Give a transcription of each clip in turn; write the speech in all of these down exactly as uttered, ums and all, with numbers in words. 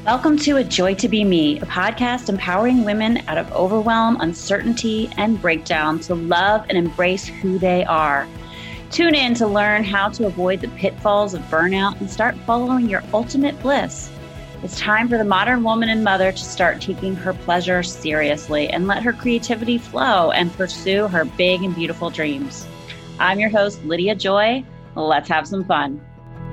Welcome to A Joy to Be Me, a podcast empowering women out of overwhelm, uncertainty, and breakdown to love and embrace who they are. Tune in to learn how to avoid the pitfalls of burnout and start following your ultimate bliss. It's time for the modern woman and mother to start taking her pleasure seriously and let her creativity flow and pursue her big and beautiful dreams. I'm your host, Lydia Joy. Let's have some fun.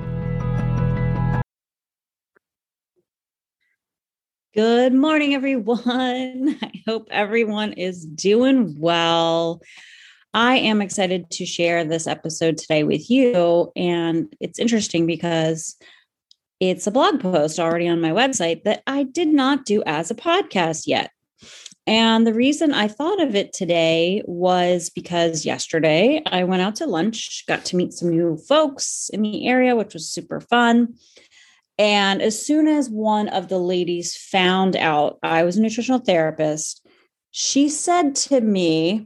Good morning, everyone. I hope everyone is doing well. I am excited to share this episode today with you. And it's interesting because it's a blog post already on my website that I did not do as a podcast yet. And the reason I thought of it today was because yesterday I went out to lunch, got to meet some new folks in the area, which was super fun. And as soon as one of the ladies found out I was a nutritional therapist, she said to me,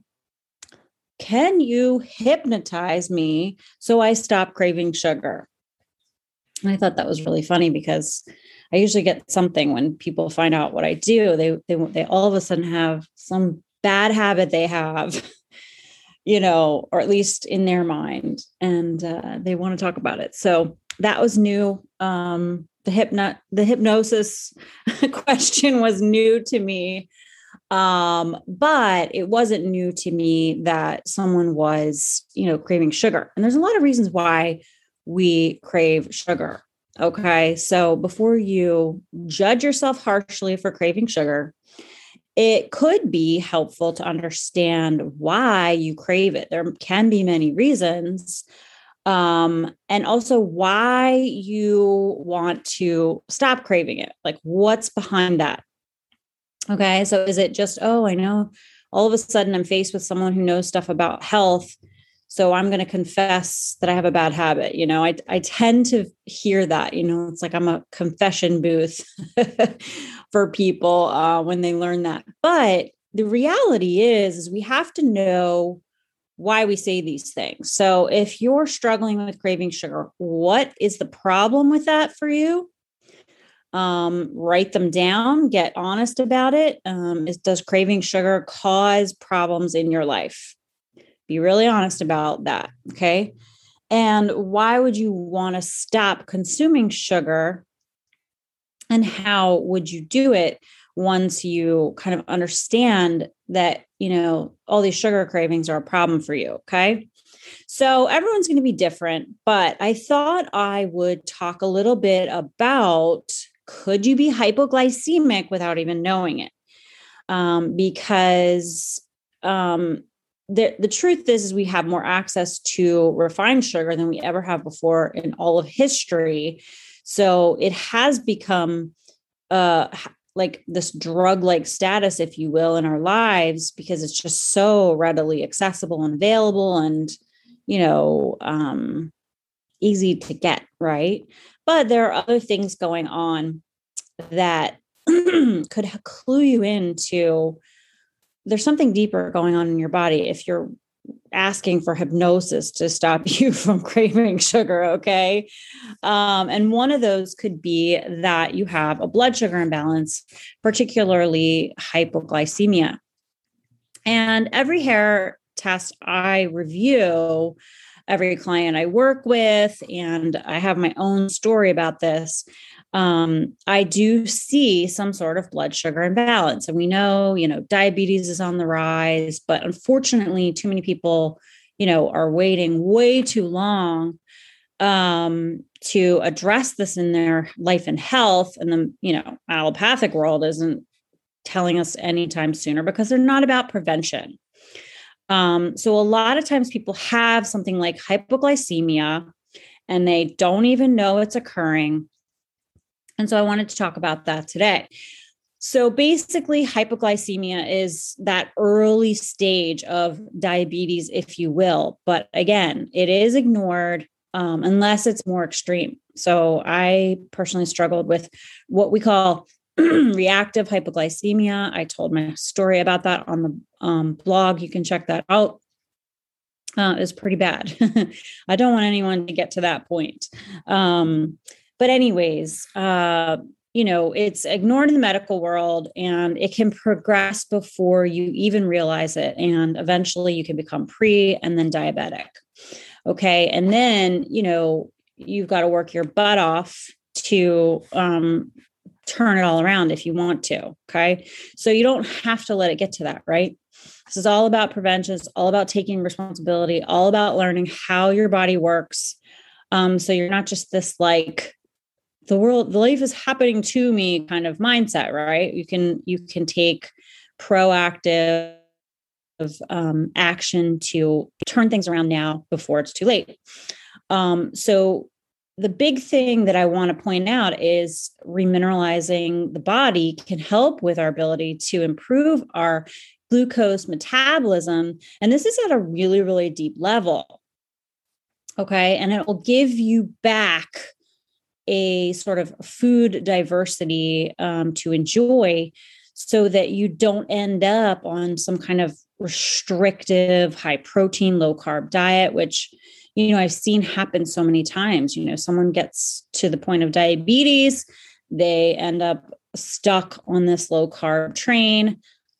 "Can you hypnotize me so I stop craving sugar?" And I thought that was really funny because I usually get something when people find out what I do. They, they, they all of a sudden have some bad habit they have, you know, or at least in their mind, and uh, they want to talk about it. So that was new. Um, the hypno, the hypnosis question was new to me. Um, but it wasn't new to me that someone was, you know, craving sugar. And there's a lot of reasons why we crave sugar. Okay. So before you judge yourself harshly for craving sugar, it could be helpful to understand why you crave it. There can be many reasons. Um, and also why you want to stop craving it. Like, what's behind that? Okay. So is it just, oh, I know all of a sudden I'm faced with someone who knows stuff about health, so I'm going to confess that I have a bad habit. You know, I, I tend to hear that, you know, it's like I'm a confession booth for people uh, when they learn that. But the reality is, is we have to know why we say these things. So if you're struggling with craving sugar, what is the problem with that for you? Um, write them down, get honest about it. Um, is, does craving sugar cause problems in your life? Be really honest about that. Okay. And why would you want to stop consuming sugar? And how would you do it once you kind of understand that, you know, all these sugar cravings are a problem for you? Okay. So everyone's going to be different, but I thought I would talk a little bit about, could you be hypoglycemic without even knowing it? Um, because um, the, the truth is, is we have more access to refined sugar than we ever have before in all of history. So it has become uh, like this drug-like status, if you will, in our lives, because it's just so readily accessible and available and, you know, um, easy to get, right? But there are other things going on that could clue you into there's something deeper going on in your body if you're asking for hypnosis to stop you from craving sugar. Okay. Um, and one of those could be that you have a blood sugar imbalance, particularly hypoglycemia. And every hair test I review, every client I work with, and I have my own story about this, um, I do see some sort of blood sugar imbalance. And we know, you know, diabetes is on the rise, but unfortunately, too many people, you know, are waiting way too long um, to address this in their life and health. And the, you know, allopathic world isn't telling us anytime sooner because they're not about prevention. Um, so a lot of times people have something like hypoglycemia and they don't even know it's occurring. And so I wanted to talk about that today. So basically, hypoglycemia is that early stage of diabetes, if you will. But again, it is ignored um, unless it's more extreme. So I personally struggled with what we call reactive hypoglycemia. I told my story about that on the um, blog. You can check that out. Uh, it's pretty bad. I don't want anyone to get to that point. Um, But anyways, uh, you know, it's ignored in the medical world and it can progress before you even realize it. And eventually you can become pre and then diabetic. Okay. And then, you know, you've got to work your butt off to um, turn it all around if you want to. Okay. So you don't have to let it get to that, right? This is all about prevention. It's all about taking responsibility, all about learning how your body works. Um, so you're not just this like, the world, the life is happening to me kind of mindset, right? You can, you can take proactive um, action to turn things around now before it's too late. Um, so the big thing that I want to point out is remineralizing the body can help with our ability to improve our glucose metabolism. And this is at a really, really deep level. Okay. And it will give you back a sort of food diversity um, to enjoy so that you don't end up on some kind of restrictive, high protein, low carb diet, which, you know, I've seen happen so many times. You know, someone gets to the point of diabetes, they end up stuck on this low carb train.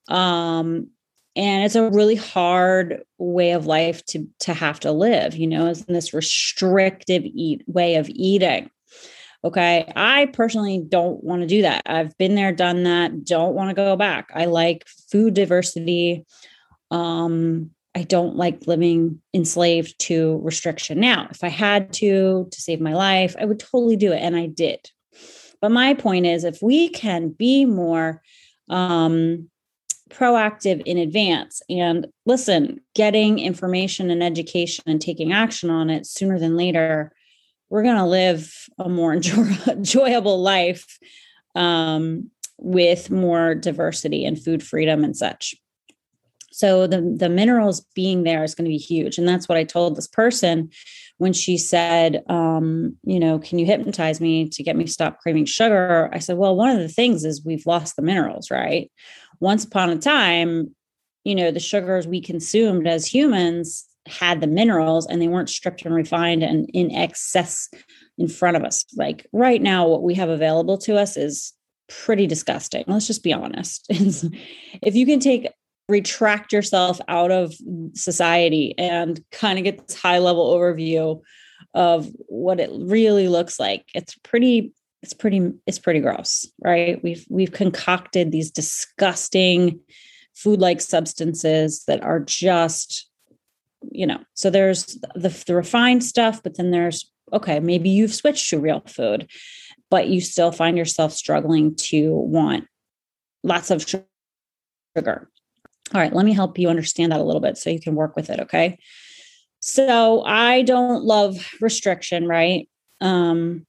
Um, and it's a really hard way of life to, to have to live, you know, is this restrictive eat way of eating. Okay. I personally don't want to do that. I've been there, done that. Don't want to go back. I like food diversity. Um, I don't like living enslaved to restriction. Now, if I had to, to save my life, I would totally do it. And I did. But my point is, if we can be more um, proactive in advance and listen, getting information and education and taking action on it sooner than later, we're going to live a more enjoy- enjoyable life um, with more diversity and food freedom and such. So the, the minerals being there is going to be huge. And that's what I told this person when she said, um, you know, can you hypnotize me to get me to stop craving sugar? I said, well, one of the things is we've lost the minerals, right? Once upon a time, you know, the sugars we consumed as humans had the minerals and they weren't stripped and refined and in excess in front of us. Like right now, what we have available to us is pretty disgusting. Let's just be honest. If you can take, retract yourself out of society and kind of get this high level overview of what it really looks like, it's pretty, it's pretty, it's pretty gross, right? We've, we've concocted these disgusting food-like substances that are just, you know, so there's the, the refined stuff, but then there's, okay, maybe you've switched to real food, but you still find yourself struggling to want lots of sugar. All right, let me help you understand that a little bit so you can work with it. Okay. So I don't love restriction, right? Um,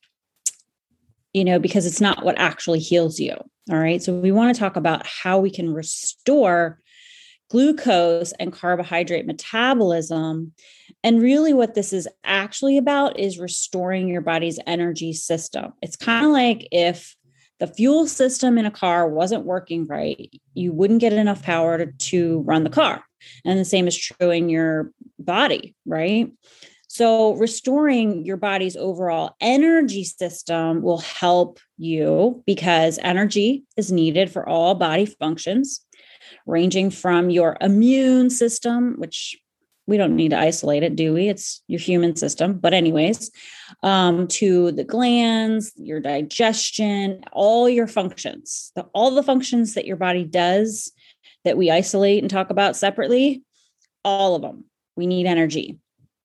you know, because it's not what actually heals you. All right. So we want to talk about how we can restore glucose and carbohydrate metabolism. And really what this is actually about is restoring your body's energy system. It's kind of like if the fuel system in a car wasn't working right, you wouldn't get enough power to, to run the car. And the same is true in your body, right? So restoring your body's overall energy system will help you because energy is needed for all body functions, ranging from your immune system, which we don't need to isolate it, do we? It's your human system. But anyways, um, to the glands, your digestion, all your functions, the, all the functions that your body does that we isolate and talk about separately, all of them, we need energy.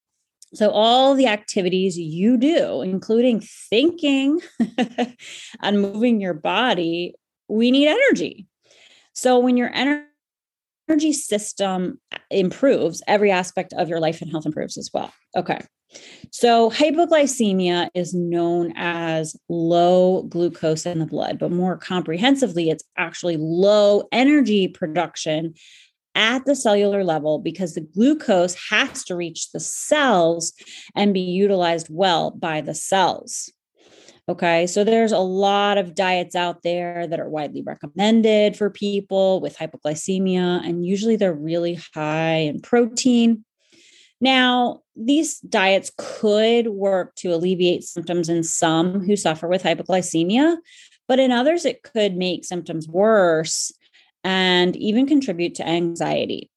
So all the activities you do, including thinking and moving your body, we need energy. So when your energy energy system improves, every aspect of your life and health improves as well. Okay. So hypoglycemia is known as low glucose in the blood, but more comprehensively, it's actually low energy production at the cellular level because the glucose has to reach the cells and be utilized well by the cells. Okay, so there's a lot of diets out there that are widely recommended for people with hypoglycemia, and usually they're really high in protein. Now, these diets could work to alleviate symptoms in some who suffer with hypoglycemia, But in others, it could make symptoms worse and even contribute to anxiety.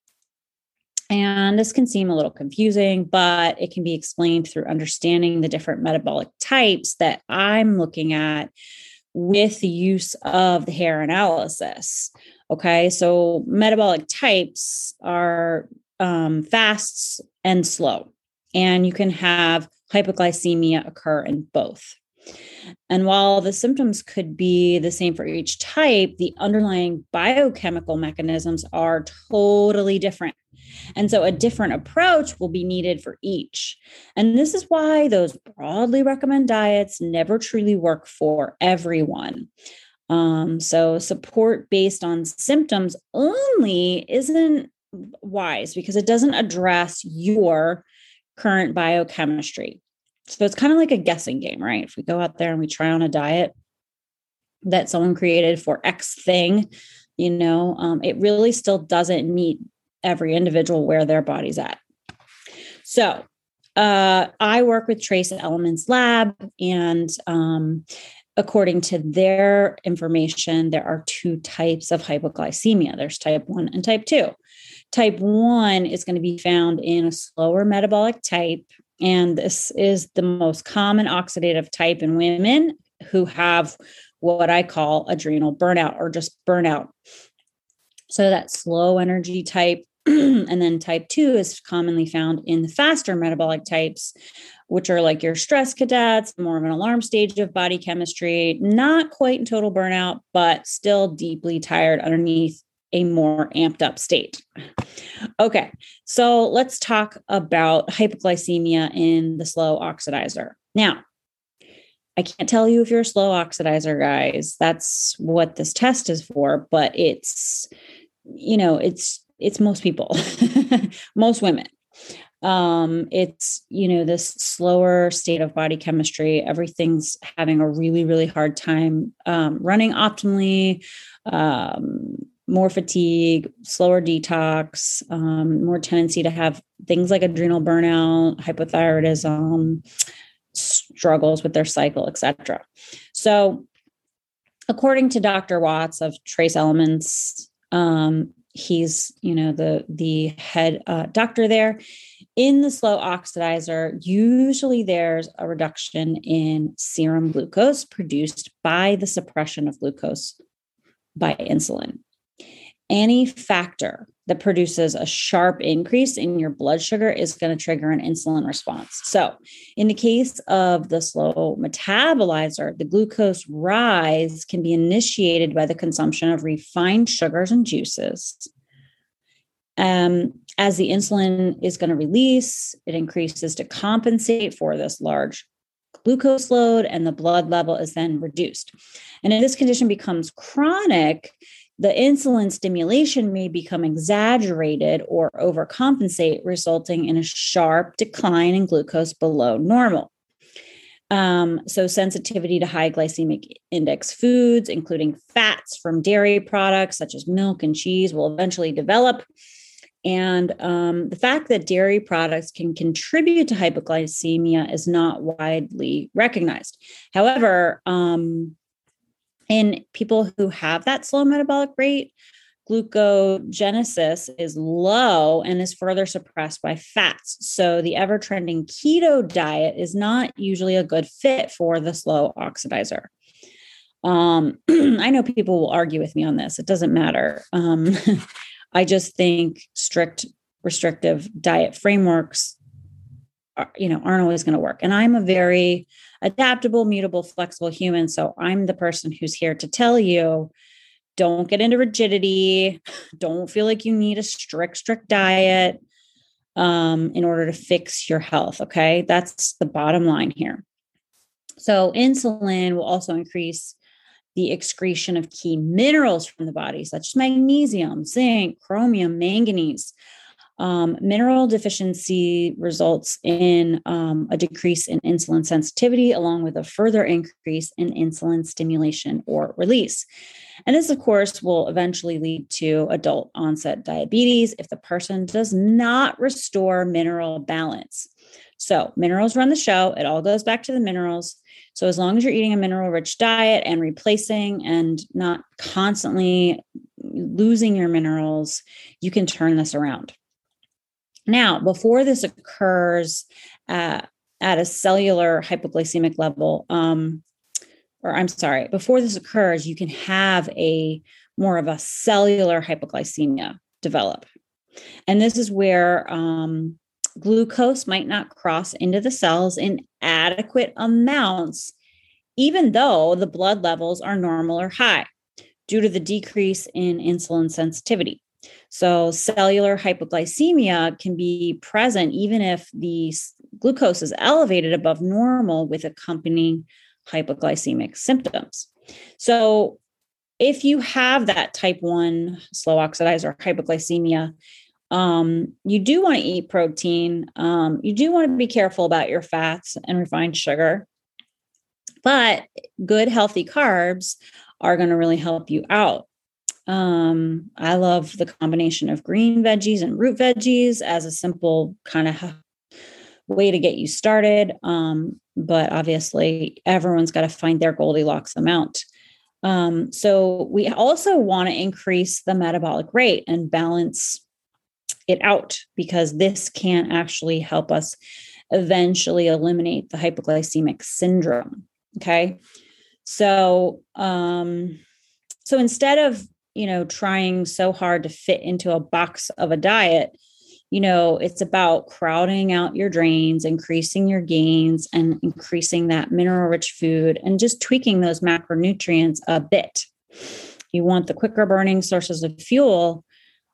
And this can seem a little confusing, but it can be explained through understanding the different metabolic types that I'm looking at with the use of the hair analysis. Okay, so metabolic types are um, fast and slow, and you can have hypoglycemia occur in both. And while the symptoms could be the same for each type, the underlying biochemical mechanisms are totally different. And so a different approach will be needed for each. And this is why those broadly recommended diets never truly work for everyone. Um, so support based on symptoms only isn't wise because it doesn't address your current biochemistry. So it's kind of like a guessing game, right? If we go out there and we try on a diet that someone created for X thing, you know, um, it really still doesn't meet every individual where their body's at. So uh, I work with Trace Elements Lab, and um, according to their information, there are two types of hypoglycemia. There's type one and type two. Type one is going to be found in a slower metabolic type, and this is the most common oxidative type in women who have what I call adrenal burnout or just burnout. So that slow energy type. And then type two is commonly found in the faster metabolic types, which are like your stress cadets, more of an alarm stage of body chemistry, not quite in total burnout, but still deeply tired underneath a more amped up state. Okay, so let's talk about hypoglycemia in the slow oxidizer. Now, I can't tell you if you're a slow oxidizer, guys. That's what this test is for, but it's, you know, it's It's most people, most women. Um, it's, you know, this slower state of body chemistry. Everything's having a really, really hard time um, running optimally, um, more fatigue, slower detox, um, more tendency to have things like adrenal burnout, hypothyroidism, struggles with their cycle, et cetera. So according to Doctor Watts of Trace Elements, um, he's, you know, the, the head uh, doctor there. In the slow oxidizer, usually there's a reduction in serum glucose produced by the suppression of glucose by insulin. Any factor that produces a sharp increase in your blood sugar is going to trigger an insulin response. So in the case of the slow metabolizer, the glucose rise can be initiated by the consumption of refined sugars and juices. Um, as the insulin is going to release, it increases to compensate for this large glucose load, and the blood level is then reduced. And if this condition becomes chronic, the insulin stimulation may become exaggerated or overcompensate, resulting in a sharp decline in glucose below normal. Um, so sensitivity to high glycemic index foods, including fats from dairy products such as milk and cheese, will eventually develop. And um, the fact that dairy products can contribute to hypoglycemia is not widely recognized. However, um, in people who have that slow metabolic rate, glucogenesis is low and is further suppressed by fats. So the ever-trending keto diet is not usually a good fit for the slow oxidizer. Um, I know people will argue with me on this. It doesn't matter. Um, I just think strict restrictive diet frameworks are, you know, aren't always going to work. And I'm a very adaptable, mutable, flexible human. So I'm the person who's here to tell you, don't get into rigidity. Don't feel like you need a strict, strict diet um, in order to fix your health. Okay. That's the bottom line here. So insulin will also increase the excretion of key minerals from the body, such as magnesium, zinc, chromium, manganese. Um, mineral deficiency results in um, a decrease in insulin sensitivity, along with a further increase in insulin stimulation or release. And this, of course, will eventually lead to adult onset diabetes if the person does not restore mineral balance. So minerals run the show. It all goes back to the minerals. So as long as you're eating a mineral rich diet and replacing and not constantly losing your minerals, you can turn this around. Now, before this occurs uh, at a cellular hypoglycemic level, um, or I'm sorry, before this occurs, you can have a more of a cellular hypoglycemia develop. And this is where um, glucose might not cross into the cells in adequate amounts, even though the blood levels are normal or high, due to the decrease in insulin sensitivity. So cellular hypoglycemia can be present even if the glucose is elevated above normal with accompanying hypoglycemic symptoms. So if you have that type one slow oxidizer hypoglycemia, um, you do want to eat protein. Um, you do want to be careful about your fats and refined sugar, but good healthy carbs are going to really help you out. Um, I love the combination of green veggies and root veggies as a simple kind of way to get you started. Um, but obviously everyone's got to find their Goldilocks amount. Um, so we also want to increase the metabolic rate and balance it out, because this can actually help us eventually eliminate the hypoglycemic syndrome. Okay. So, um, so instead of, you know, trying so hard to fit into a box of a diet, you know, it's about crowding out your drains, increasing your gains, and increasing that mineral rich food and just tweaking those macronutrients a bit. You want the quicker burning sources of fuel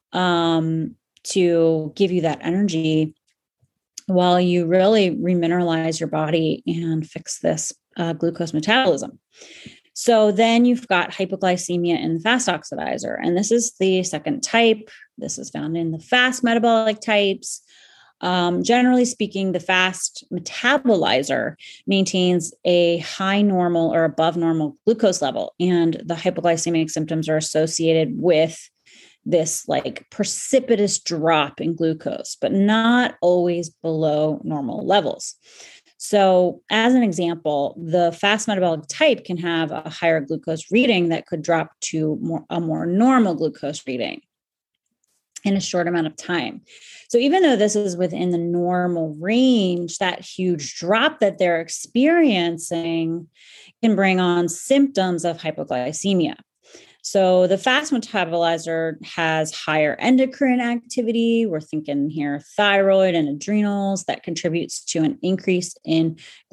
um, to give you that energy while you really remineralize your body and fix this uh, glucose metabolism. So then you've got hypoglycemia in the fast oxidizer. And this is the second type. This is found in the fast metabolic types. Um, generally speaking, the fast metabolizer maintains a high normal or above normal glucose level. And the hypoglycemic symptoms are associated with this like precipitous drop in glucose, but not always below normal levels. So as an example, the fast metabolic type can have a higher glucose reading that could drop to more, a more normal glucose reading in a short amount of time. So even though this is within the normal range, that huge drop that they're experiencing can bring on symptoms of hypoglycemia. So the fast metabolizer has higher endocrine activity. We're thinking here thyroid and adrenals that contributes to an increase in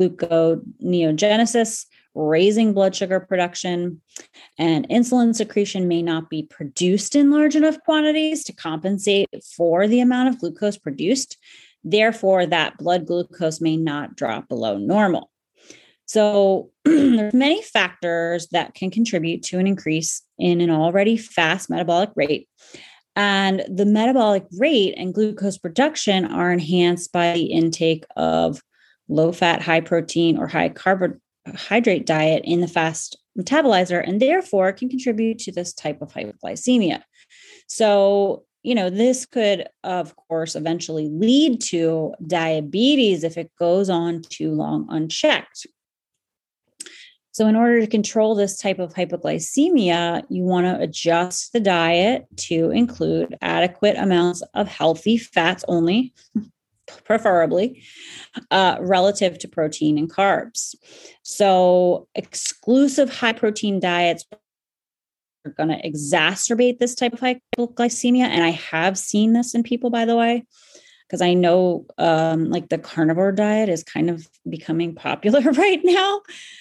gluconeogenesis, raising blood sugar production, and insulin secretion may not be produced in large enough quantities to compensate for the amount of glucose produced. Therefore, that blood glucose may not drop below normal. So there's many factors that can contribute to an increase in an already fast metabolic rate. And the metabolic rate and glucose production are enhanced by the intake of low fat, high protein, or high carbohydrate diet in the fast metabolizer, and therefore can contribute to this type of hypoglycemia. So, you know, this could, of course, eventually lead to diabetes if it goes on too long unchecked. So in order to control this type of hypoglycemia, you want to adjust the diet to include adequate amounts of healthy fats only, preferably, uh, relative to protein and carbs. So exclusive high protein diets are going to exacerbate this type of hypoglycemia. And I have seen this in people, by the way, because I know um, like the carnivore diet is kind of becoming popular right now.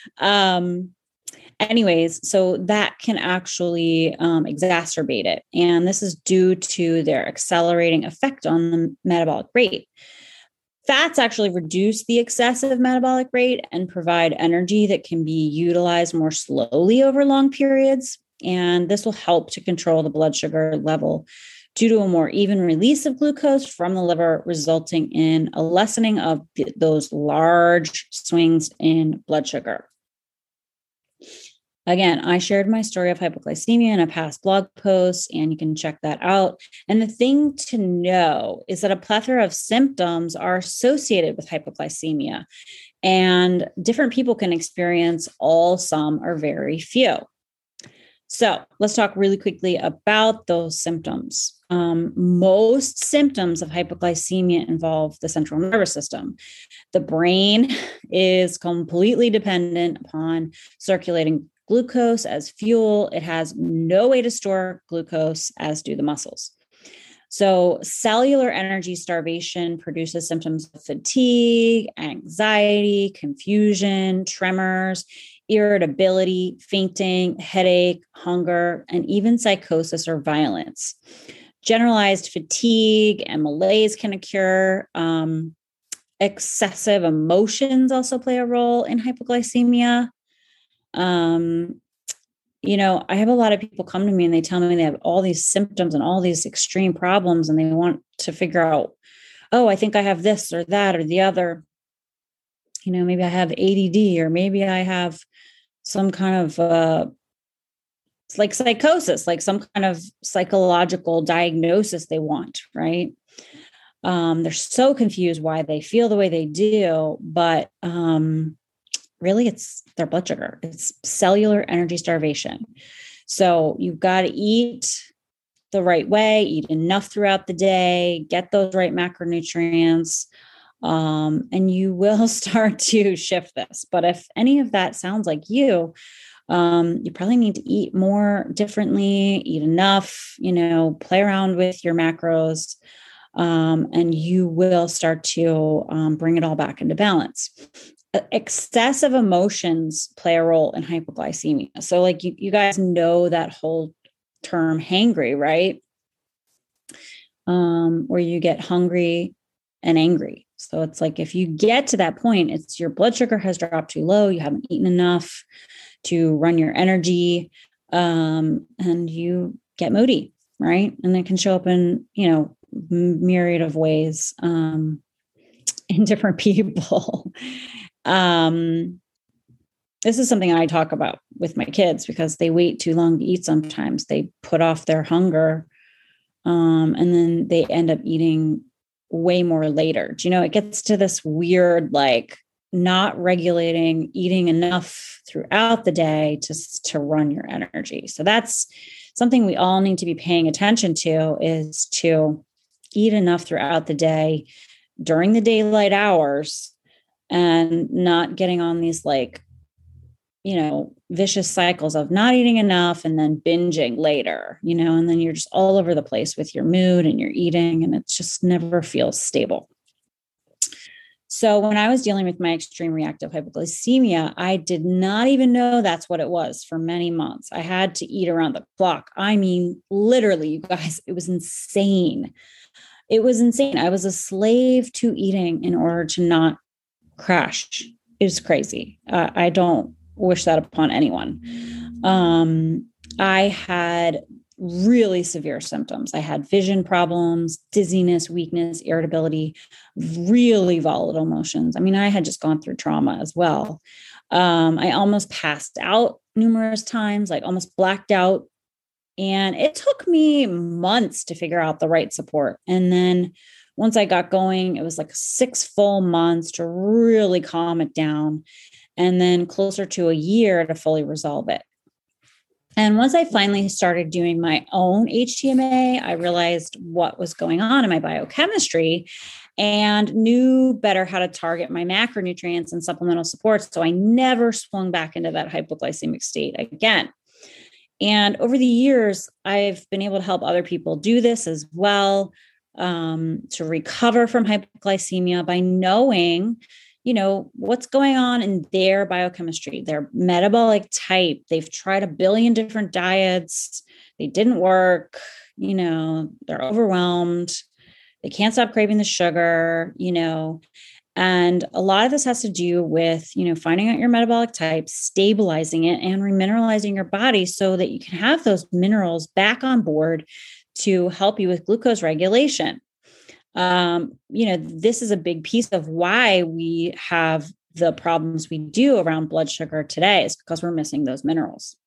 Um, anyways, so that can actually um, exacerbate it. And this is due to their accelerating effect on the metabolic rate. Fats actually reduce the excessive metabolic rate and provide energy that can be utilized more slowly over long periods. And this will help to control the blood sugar level due to a more even release of glucose from the liver, resulting in a lessening of th- those large swings in blood sugar. Again, I shared my story of hypoglycemia in a past blog post, and you can check that out. And the thing to know is that a plethora of symptoms are associated with hypoglycemia. And different people can experience all, some, or very few. So let's talk really quickly about those symptoms. Um, most symptoms of hypoglycemia involve the central nervous system. The brain is completely dependent upon circulating glucose as fuel. It has no way to store glucose, as do the muscles. So cellular energy starvation produces symptoms of fatigue, anxiety, confusion, tremors, irritability, fainting, headache, hunger, and even psychosis or violence. Generalized fatigue and malaise can occur. Um, excessive emotions also play a role in hypoglycemia. Um, you know, I have a lot of people come to me and they tell me they have all these symptoms and all these extreme problems, and they want to figure out, oh, I think I have this or that or the other. You know, maybe I have A D D, or maybe I have some kind of uh, it's like psychosis, like some kind of psychological diagnosis they want, right? Um, they're so confused why they feel the way they do, but um, really it's their blood sugar. It's cellular energy starvation. So you've got to eat the right way, eat enough throughout the day, get those right macronutrients, um, and you will start to shift this. But if any of that sounds like you, um, you probably need to eat more differently, eat enough, you know, play around with your macros, um, and you will start to um, bring it all back into balance. Excessive emotions play a role in hypoglycemia. So like you, you guys know that whole term hangry, right? Um, where you get hungry and angry. So it's like, if you get to that point, it's your blood sugar has dropped too low. You haven't eaten enough to run your energy, um, and you get moody, right? And it can show up in, you know, myriad of ways, um, in different people. Um, this is something I talk about with my kids because they wait too long to eat. Sometimes they put off their hunger, um, and then they end up eating way more later. Do you know, it gets to this weird, like not regulating, eating enough throughout the day to, to run your energy. So that's something we all need to be paying attention to, is to eat enough throughout the day during the daylight hours, and not getting on these, like, you know, vicious cycles of not eating enough and then binging later, you know, and then you're just all over the place with your mood and your eating, and it just never feels stable. So when I was dealing with my extreme reactive hypoglycemia, I did not even know that's what it was for many months. I had to eat around the clock. I mean, literally, you guys, it was insane. It was insane. I was a slave to eating in order to not crash. It was crazy. Uh, I don't wish that upon anyone. Um, I had really severe symptoms. I had vision problems, dizziness, weakness, irritability, really volatile emotions. I mean, I had just gone through trauma as well. Um, I almost passed out numerous times, like almost blacked out. And it took me months to figure out the right support. And then once I got going, it was like six full months to really calm it down, and then closer to a year to fully resolve it. And once I finally started doing my own H T M A, I realized what was going on in my biochemistry and knew better how to target my macronutrients and supplemental supports. So I never swung back into that hypoglycemic state again. And over the years, I've been able to help other people do this as well, um, to recover from hypoglycemia by knowing, you know, what's going on in their biochemistry, their metabolic type. They've tried a billion different diets. They didn't work. You know, they're overwhelmed. They can't stop craving the sugar, you know, and a lot of this has to do with, you know, finding out your metabolic type, stabilizing it, and remineralizing your body so that you can have those minerals back on board to help you with glucose regulation. Um, you know, this is a big piece of why we have the problems we do around blood sugar today, is because we're missing those minerals.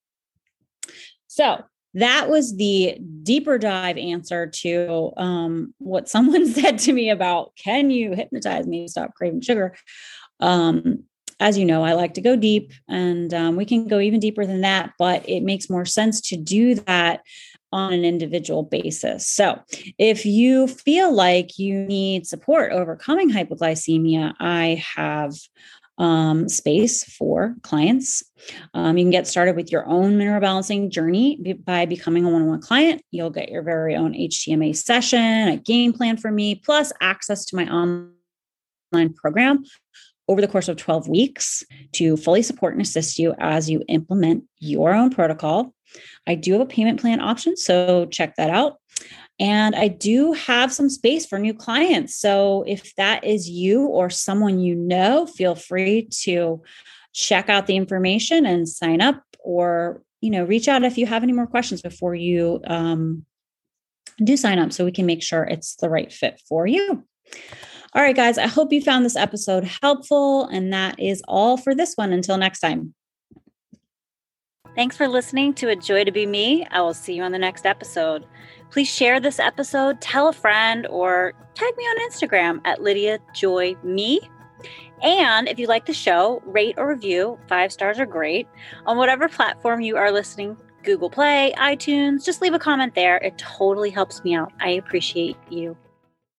So that was the deeper dive answer to um, what someone said to me about, can you hypnotize me to stop craving sugar? Um, as you know, I like to go deep, and um, we can go even deeper than that, but it makes more sense to do that on an individual basis. So if you feel like you need support overcoming hypoglycemia, I have um, space for clients. Um, you can get started with your own mineral balancing journey by becoming a one-on-one client. You'll get your very own H T M A session, a game plan from me, plus access to my online program over the course of twelve weeks to fully support and assist you as you implement your own protocol. I do have a payment plan option, so check that out. And I do have some space for new clients. So if that is you or someone you know, feel free to check out the information and sign up, or, you know, reach out if you have any more questions before you um, do sign up, so we can make sure it's the right fit for you. All right, guys, I hope you found this episode helpful. And that is all for this one. Until next time. Thanks for listening to A Joy to Be Me. I will see you on the next episode. Please share this episode, tell a friend, or tag me on Instagram at Lydia Joy Me. And if you like the show, rate or review. Five stars are great. On whatever platform you are listening, Google Play, iTunes, just leave a comment there. It totally helps me out. I appreciate you.